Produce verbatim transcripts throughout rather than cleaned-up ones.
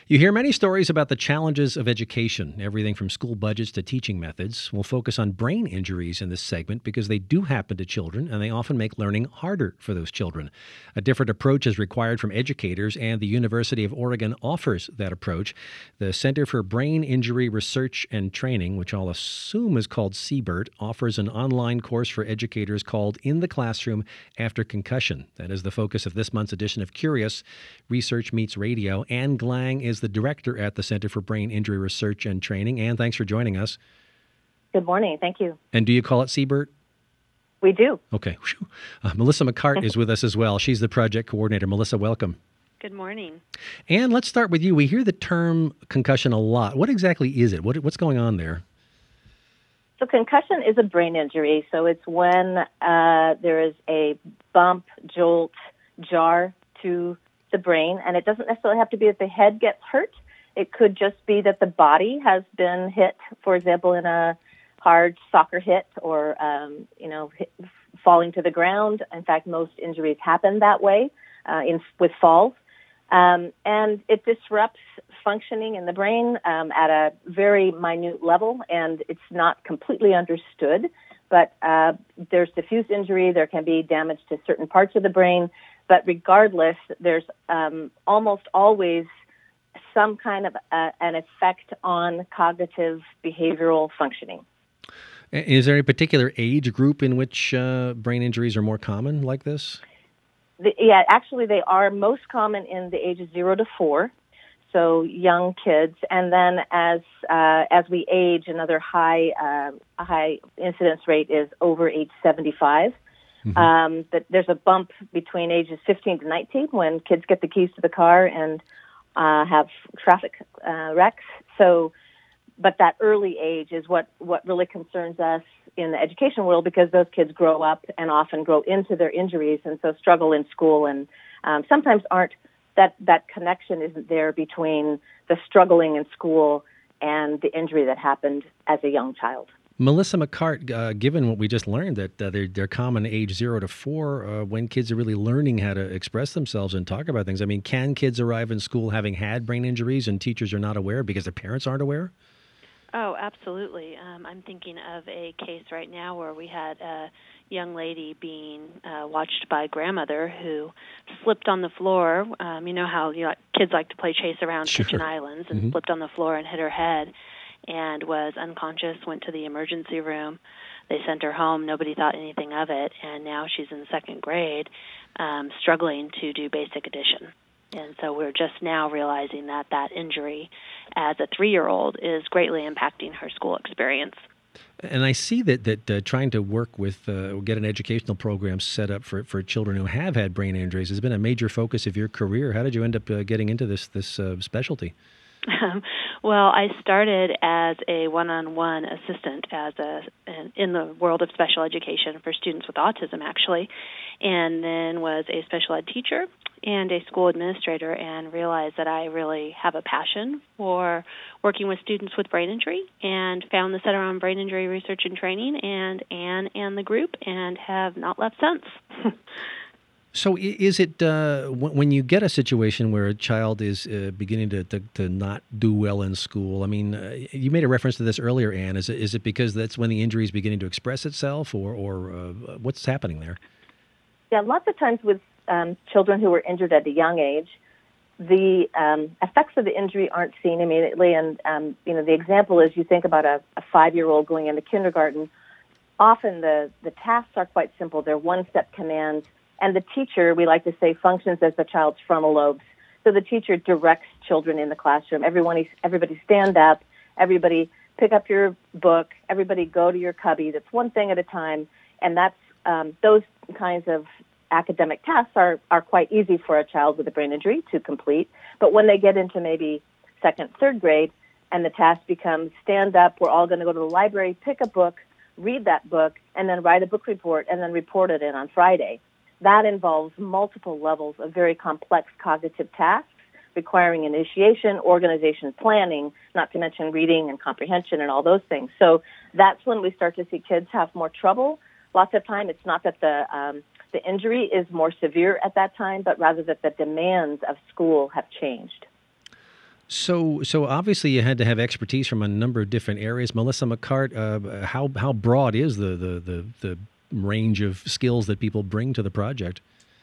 You hear many stories about the challenges of education, everything from school budgets to teaching methods. We'll focus on brain injuries in this segment because they do happen to children and they often make learning harder for those children. A different approach is required from educators, and the University of Oregon offers that approach. The Center for Brain Injury Research and Training, which I'll assume is called C B E R T, offers an online course for educators called In the Classroom After Concussion. That is the focus of this month's edition of Curious, Research Meets Radio. Anne Glang is the director at the Center for Brain Injury Research and Training. Anne, thanks for joining us. Good morning. Thank you. And do you call it C B E R T? We do. Okay. Uh, Melissa McCart is with us as well. She's the project coordinator. Melissa, welcome. Good morning. Anne, let's start with you. We hear the term concussion a lot. What exactly is it? What, what's going on there? So concussion is a brain injury. So it's when uh, there is a bump, jolt, jar to the brain, and it doesn't necessarily have to be that the head gets hurt. It could just be that the body has been hit, for example, in a hard soccer hit or, um, you know, hit, falling to the ground. In fact, most injuries happen that way uh, in, with falls. Um, and it disrupts functioning in the brain um, at a very minute level, and it's not completely understood. But uh, there's diffuse injury. There can be damage to certain parts of the brain. But regardless, there's um, almost always some kind of uh, an effect on cognitive behavioral functioning. Is there a particular age group in which uh, brain injuries are more common like this? The, yeah, actually, they are most common in the ages zero to four, so young kids. And then as uh, as we age, another high uh, high incidence rate is over age seventy-five. Mm-hmm. Um, but there's a bump between ages fifteen to nineteen when kids get the keys to the car and uh, have traffic uh, wrecks. So, but that early age is what, what really concerns us in the education world, because those kids grow up and often grow into their injuries and so struggle in school, and um, sometimes aren't that that connection isn't there between the struggling in school and the injury that happened as a young child. Melissa McCart, uh, given what we just learned, that uh, they're, they're common age zero to four, uh, when kids are really learning how to express themselves and talk about things, I mean, can kids arrive in school having had brain injuries and teachers are not aware because their parents aren't aware? Oh, absolutely. Um, I'm thinking of a case right now where we had a young lady being uh, watched by a grandmother who slipped on the floor. Um, you know how you know, kids like to play chase around Sure. kitchen islands, and Mm-hmm. slipped on the floor and hit her head and was unconscious, went to the emergency room. They sent her home. Nobody thought anything of it, and now she's in second grade, um, struggling to do basic addition. And so we're just now realizing that that injury as a three-year-old is greatly impacting her school experience. And I see that that uh, trying to work with, uh, get an educational program set up for, for children who have had brain injuries has been a major focus of your career. How did you end up uh, getting into this, this uh, specialty? Um, well, I started as a one-on-one assistant as a in the world of special education for students with autism, actually, and then was a special ed teacher and a school administrator, and realized that I really have a passion for working with students with brain injury, and found the Center on Brain Injury Research and Training and Anne and the group, and have not left since. So is it, uh, when you get a situation where a child is uh, beginning to, to, to not do well in school, I mean, uh, you made a reference to this earlier, Anne. Is it, is it because that's when the injury is beginning to express itself, or, or uh, what's happening there? Yeah, lots of times with um, children who were injured at a young age, the um, effects of the injury aren't seen immediately. And, um, you know, the example is you think about a, a five-year-old going into kindergarten. Often the, the tasks are quite simple. They're one-step commands. And the teacher, we like to say, functions as the child's frontal lobes. So the teacher directs children in the classroom. Everyone, everybody stand up. Everybody pick up your book. Everybody go to your cubby. That's one thing at a time. And that's um, those kinds of academic tasks are, are quite easy for a child with a brain injury to complete. But when they get into maybe second, third grade, and the task becomes stand up, we're all going to go to the library, pick a book, read that book, and then write a book report, and then report it in on Friday. That involves multiple levels of very complex cognitive tasks requiring initiation, organization, planning, not to mention reading and comprehension and all those things. So that's when we start to see kids have more trouble. Lots of time, it's not that the um, the injury is more severe at that time, but rather that the demands of school have changed. So, so obviously you had to have expertise from a number of different areas. Melissa McCart, uh, how how broad is the, the, the, the range of skills that people bring to the project?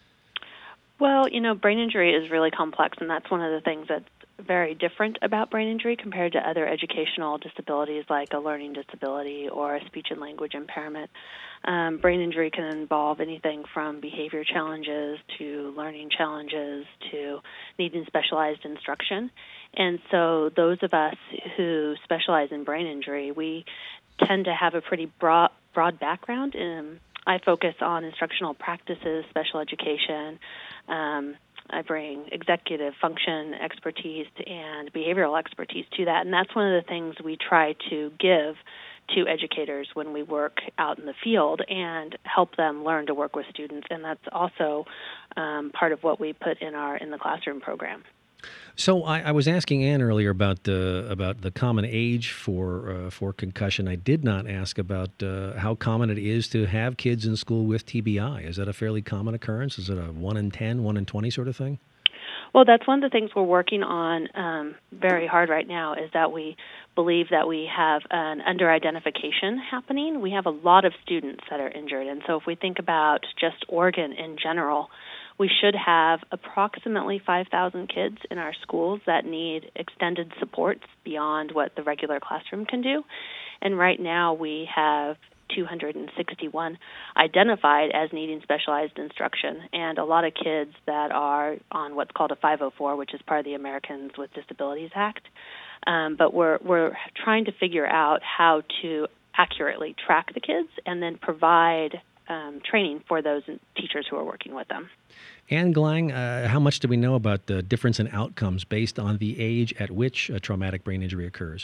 Well, you know, brain injury is really complex, and that's one of the things that's very different about brain injury compared to other educational disabilities like a learning disability or a speech and language impairment. Um, brain injury can involve anything from behavior challenges to learning challenges to needing specialized instruction. And so those of us who specialize in brain injury, we tend to have a pretty broad, broad background. In, I focus on instructional practices, special education. Um, I bring executive function expertise and behavioral expertise to that, and that's one of the things we try to give to educators when we work out in the field and help them learn to work with students, and that's also um, part of what we put in our in the classroom program. So I, I was asking Ann earlier about the about the common age for uh, for concussion. I did not ask about uh, how common it is to have kids in school with T B I. Is that a fairly common occurrence? Is it a one in ten, one in twenty sort of thing? Well, that's one of the things we're working on um, very hard right now is that we believe that we have an under-identification happening. We have a lot of students that are injured, and so if we think about just Oregon in general, we should have approximately five thousand kids in our schools that need extended supports beyond what the regular classroom can do. And right now we have two hundred sixty-one identified as needing specialized instruction, and a lot of kids that are on what's called a five oh four, which is part of the Americans with Disabilities Act. Um, but we're we're trying to figure out how to accurately track the kids and then provide um, training for those teachers who are working with them. Ann Glang, uh, how much do we know about the difference in outcomes based on the age at which a traumatic brain injury occurs?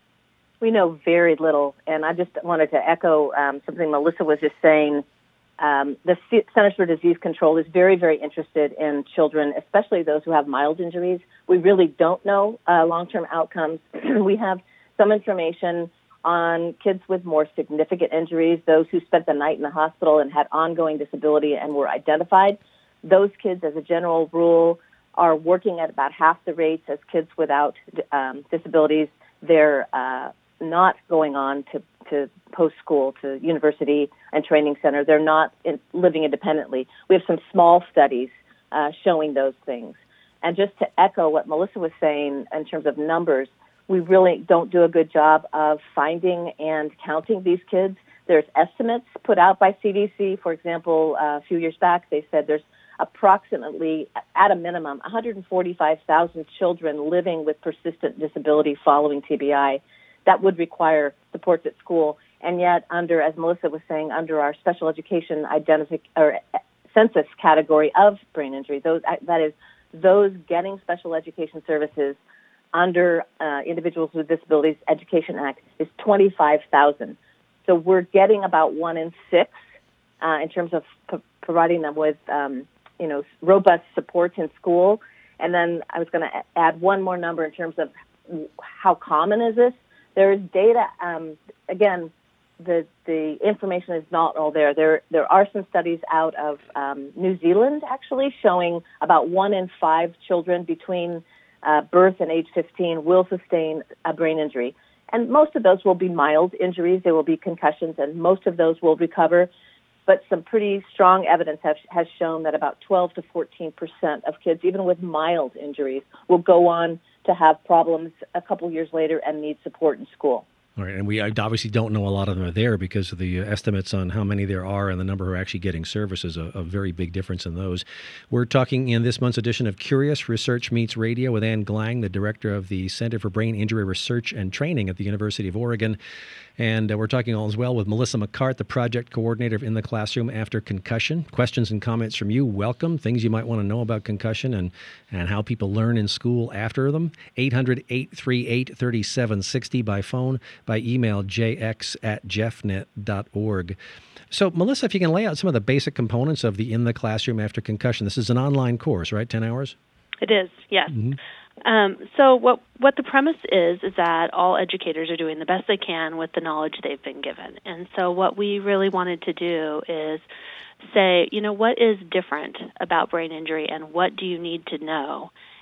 We know very little, and I just wanted to echo um, something Melissa was just saying. Um, the C- Centers for Disease Control is very, very interested in children, especially those who have mild injuries. We really don't know uh, long-term outcomes. We have some information on kids with more significant injuries, those who spent the night in the hospital and had ongoing disability and were identified. Those kids, as a general rule, are working at about half the rates as kids without um, disabilities. They're uh, not going on to, to post-school, to university and training center. They're not in, living independently. We have some small studies uh, showing those things. And just to echo what Melissa was saying in terms of numbers, we really don't do a good job of finding and counting these kids. There's estimates put out by C D C. For example, uh, a few years back, they said there's approximately, at a minimum, one hundred forty-five thousand children living with persistent disability following T B I that would require supports at school. And yet, under, as Melissa was saying, under our special education identific or census category of brain injury, those that is those getting special education services under uh, Individuals with Disabilities Education Act is twenty-five thousand. So we're getting about one in six uh, in terms of p- providing them with um, you know, robust supports in school. And then I was going to add one more number in terms of how common is this. There is data, um, again, the the information is not all there. There there are some studies out of um, New Zealand, actually, showing about one in five children between uh, birth and age fifteen will sustain a brain injury. And most of those will be mild injuries. They will be concussions, and most of those will recover. But some pretty strong evidence have, has shown that about twelve to fourteen percent of kids, even with mild injuries, will go on to have problems a couple years later and need support in school. All right, and we obviously don't know a lot of them are there because of the estimates on how many there are and the number who are actually getting services, a, a very big difference in those. We're talking in this month's edition of Curious Research Meets Radio with Ann Glang, the director of the Center for Brain Injury Research and Training at the University of Oregon. And uh, we're talking all as well with Melissa McCart, the project coordinator of In the Classroom After Concussion. Questions and comments from you, welcome. Things you might want to know about concussion and, and how people learn in school after them. eight hundred, eight three eight, three seven six zero by phone, by email, j x at jeffnet dot org. So, Melissa, if you can lay out some of the basic components of the In the Classroom After Concussion. This is an online course, right? ten hours? It is, yes. Mm-hmm. Um, so what what the premise is is that all educators are doing the best they can with the knowledge they've been given. And so what we really wanted to do is say, you know, what is different about brain injury and what do you need to know?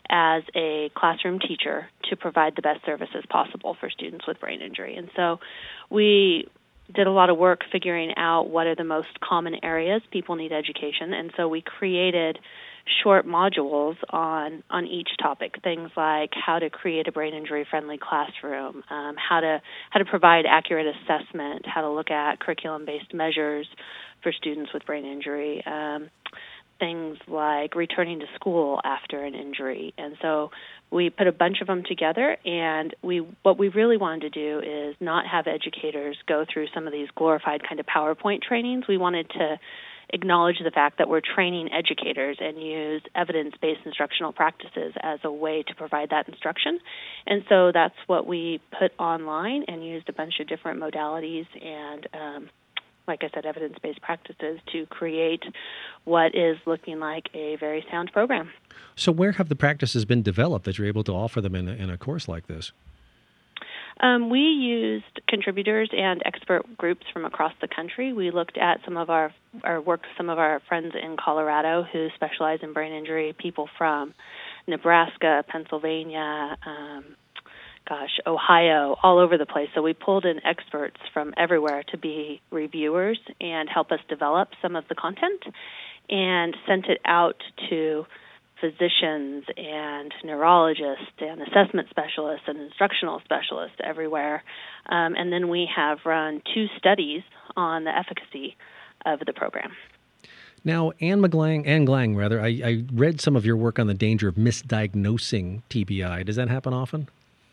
as a classroom teacher to provide the best services possible for students with brain injury. And so we did a lot of work figuring out what are the most common areas people need education, and so we created short modules on, on each topic, things like how to create a brain injury-friendly classroom, um, how to how to provide accurate assessment, how to look at curriculum-based measures for students with brain injury, um, things like returning to school after an injury. And so we put a bunch of them together, and we what we really wanted to do is not have educators go through some of these glorified kind of PowerPoint trainings. We wanted to acknowledge the fact that we're training educators and use evidence-based instructional practices as a way to provide that instruction. And so that's what we put online and used a bunch of different modalities and, um, like I said, evidence-based practices to create what is looking like a very sound program. So where have the practices been developed that you're able to offer them in a, in a course like this? Um, we used contributors and expert groups from across the country. We looked at some of our, or worked with some of our friends in Colorado who specialize in brain injury, people from Nebraska, Pennsylvania, um, gosh, Ohio, all over the place. So we pulled in experts from everywhere to be reviewers and help us develop some of the content and sent it out to physicians and neurologists and assessment specialists and instructional specialists everywhere. Um, and then we have run two studies on the efficacy of the program. Now, Anne McGlang, Anne Glang, rather, I, I read some of your work on the danger of misdiagnosing T B I. Does that happen often?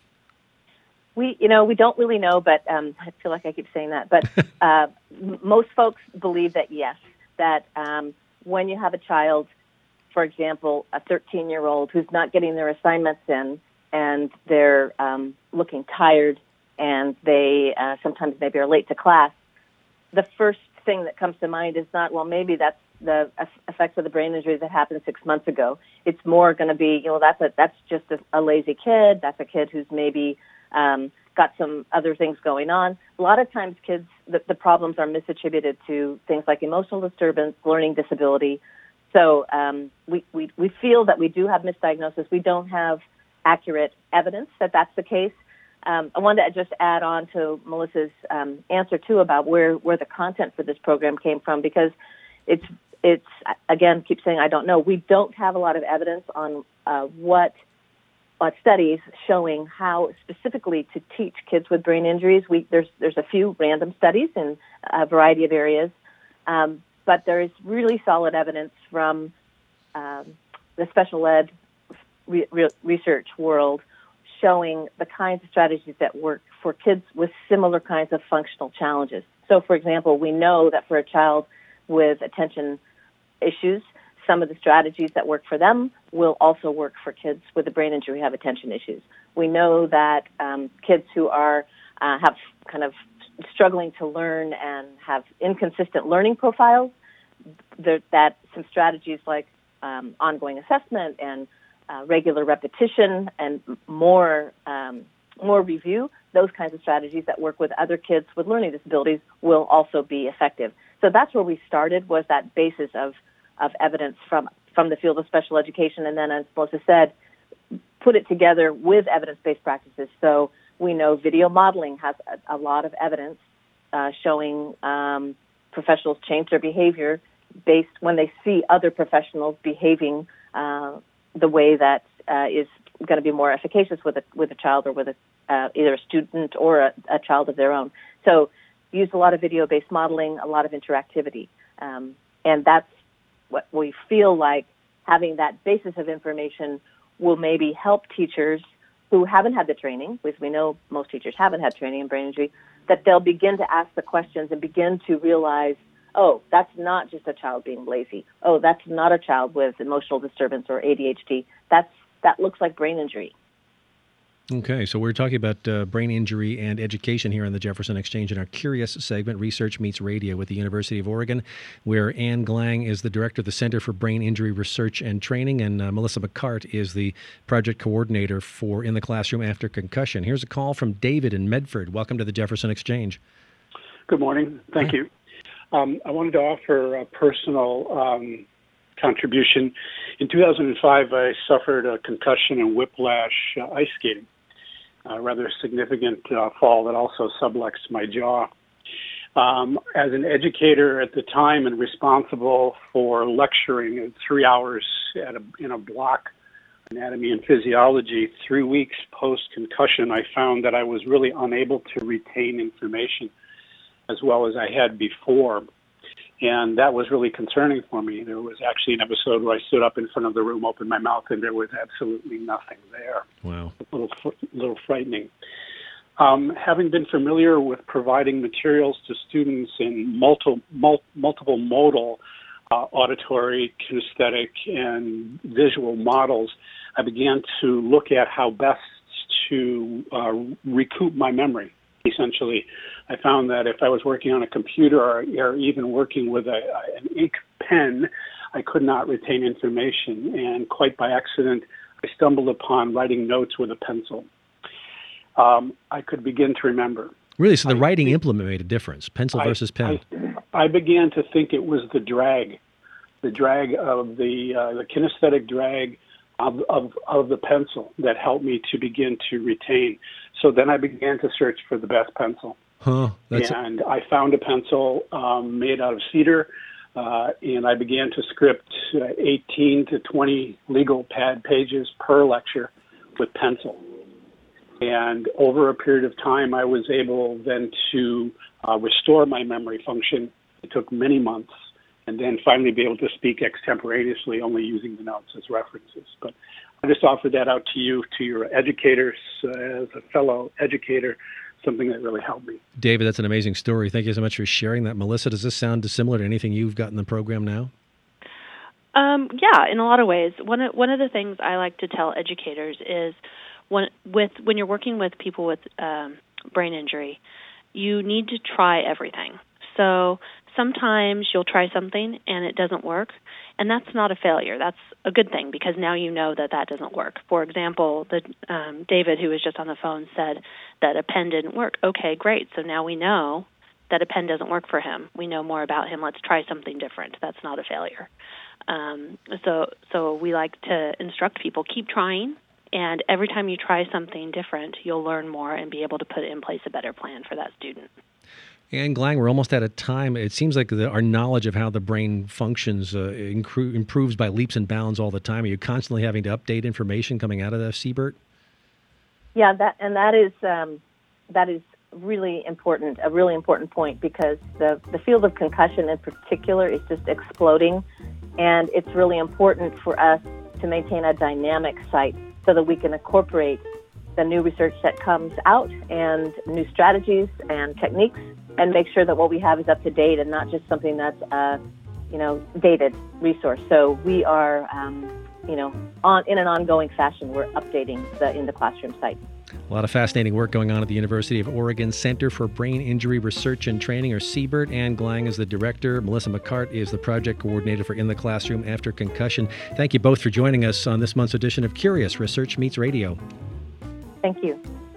We, you know, we don't really know, but um, I feel like I keep saying that. But uh, m- most folks believe that, yes, that um, when you have a child, for example, a thirteen-year-old who's not getting their assignments in, and they're um, looking tired, and they uh, sometimes maybe are late to class, the first thing that comes to mind is not, well, maybe that's the effects of the brain injury that happened six months ago. It's more going to be, you know, that's a, that's just a, a lazy kid. That's a kid who's maybe um, got some other things going on. A lot of times kids, the, the problems are misattributed to things like emotional disturbance, learning disability. So um, we, we, we feel that we do have misdiagnosis. We don't have accurate evidence that that's the case. Um, I wanted to just add on to Melissa's um, answer, too, about where, where the content for this program came from, because it's, it's again, keep saying I don't know. We don't have a lot of evidence on uh, what uh, studies showing how specifically to teach kids with brain injuries. We, there's, there's a few random studies in a variety of areas. Um, But there is really solid evidence from um, the special ed re- re- research world showing the kinds of strategies that work for kids with similar kinds of functional challenges. So, for example, we know that for a child with attention issues, some of the strategies that work for them will also work for kids with a brain injury who have attention issues. We know that um, kids who are uh, have kind of struggling to learn and have inconsistent learning profiles, there, that some strategies like um, ongoing assessment and uh, regular repetition and more um, more review, those kinds of strategies that work with other kids with learning disabilities will also be effective. So that's where we started, was that basis of, of evidence from, from the field of special education, and then, as Melissa said, put it together with evidence-based practices. So we know video modeling has a, a lot of evidence uh, showing um, professionals change their behavior based when they see other professionals behaving uh, the way that uh, is going to be more efficacious with a with a child or with a uh, either a student or a, a child of their own. So use a lot of video-based modeling, a lot of interactivity, um, and that's what we feel like having that basis of information will maybe help teachers who haven't had the training, because we know most teachers haven't had training in brain injury, that they'll begin to ask the questions and begin to realize, oh, that's not just a child being lazy. Oh, that's not a child with emotional disturbance or A D H D. That's that looks like brain injury. Okay, so we're talking about uh, brain injury and education here on the Jefferson Exchange in our Curious segment, Research Meets Radio, with the University of Oregon, where Anne Glang is the director of the Center for Brain Injury Research and Training, and uh, Melissa McCart is the project coordinator for In the Classroom After Concussion. Here's a call from David in Medford. Welcome to the Jefferson Exchange. Good morning. Thank Hi. you. Um, I wanted to offer a personal um, contribution. In two thousand five, I suffered a concussion and whiplash uh, ice skating, a rather significant uh, fall that also subluxed my jaw. Um, as an educator at the time and responsible for lecturing three hours at a, in a block, anatomy and physiology, three weeks post-concussion, I found that I was really unable to retain information as well as I had before. And that was really concerning for me. There was actually an episode where I stood up in front of the room, opened my mouth, and there was absolutely nothing there. Wow. A little, little frightening. Um, having been familiar with providing materials to students in multiple, mul- multiple modal uh, auditory, kinesthetic, and visual models, I began to look at how best to uh, recoup my memory. Essentially, I found that if I was working on a computer or, or even working with a, an ink pen, I could not retain information. And quite by accident, I stumbled upon writing notes with a pencil. Um, I could begin to remember. Really? So the I, writing implement made a difference, pencil I, versus pen. I, I began to think it was the drag, the drag of the, uh, the kinesthetic drag Of, of of the pencil that helped me to begin to retain. So then I began to search for the best pencil. Huh, that's and I found a pencil um, made out of cedar, uh, and I began to script uh, eighteen to twenty legal pad pages per lecture with pencil. And over a period of time, I was able then to uh, restore my memory function. It took many months. And then finally be able to speak extemporaneously, only using the notes as references. But I just offered that out to you, to your educators, uh, as a fellow educator, something that really helped me. David, that's an amazing story. Thank you so much for sharing that. Melissa, does this sound dissimilar to anything you've got in the program now? Um, yeah, in a lot of ways. One of, one of the things I like to tell educators is when, with, when you're working with people with um, brain injury, you need to try everything. So sometimes you'll try something and it doesn't work, and that's not a failure. That's a good thing because now you know that that doesn't work. For example, the um, David, who was just on the phone, said that a pen didn't work. Okay, great. So now we know that a pen doesn't work for him. We know more about him. Let's try something different. That's not a failure. Um, so, so we like to instruct people, keep trying, and every time you try something different, you'll learn more and be able to put in place a better plan for that student. And Glang, we're almost out of time. It seems like the, our knowledge of how the brain functions uh, incru- improves by leaps and bounds all the time. Are you constantly having to update information coming out of the C B E R T? Yeah, that and that is um, that is really important, a really important point, because the, the field of concussion in particular is just exploding, and it's really important for us to maintain a dynamic site so that we can incorporate the new research that comes out and new strategies and techniques, and make sure that what we have is up to date and not just something that's a, you know, dated resource. So we are, um, you know, on in an ongoing fashion, we're updating the in the classroom site. A lot of fascinating work going on at the University of Oregon Center for Brain Injury Research and Training, or C B E R T. Anne Glang is the director. Melissa McCart is the project coordinator for In the Classroom After Concussion. Thank you both for joining us on this month's edition of Curious Research Meets Radio. Thank you.